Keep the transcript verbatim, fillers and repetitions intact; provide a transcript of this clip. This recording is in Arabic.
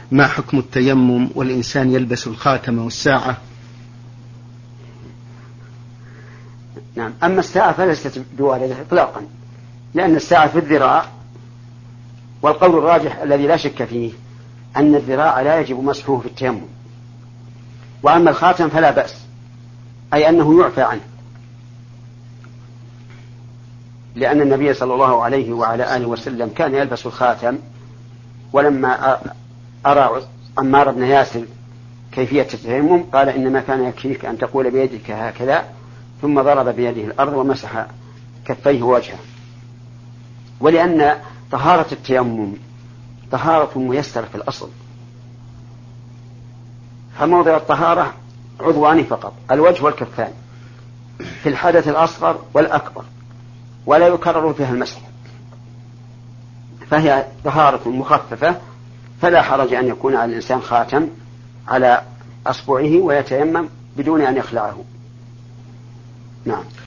ما حكم التيمم والإنسان يلبس الخاتم والساعة؟ نعم. أما الساعة فليست بواردة إطلاقا، لأن الساعة في الذراع، والقول الراجح الذي لا شك فيه أن الذراع لا يجب مسحه في التيمم. وأما الخاتم فلا بأس، أي أنه يعفى عنه، لأن النبي صلى الله عليه وعلى آله وسلم كان يلبس الخاتم، ولما أرى عمار بن ياسر كيفية التيمم قال إنما كان يكفيك أن تقول بيدك هكذا ثم ضرب بيده الأرض ومسح كفيه ووجهه. ولأن طهارة التيمم طهارة ميسرة في الأصل، فموضع الطهارة عضوان فقط، الوجه والكفان، في الحدث الأصغر والأكبر، ولا يكرر فيها المسح، فهي طهارة مخففة، فلا حرج أن يكون على الإنسان خاتم على أصبعه ويتيمم بدون أن يخلعه. نعم.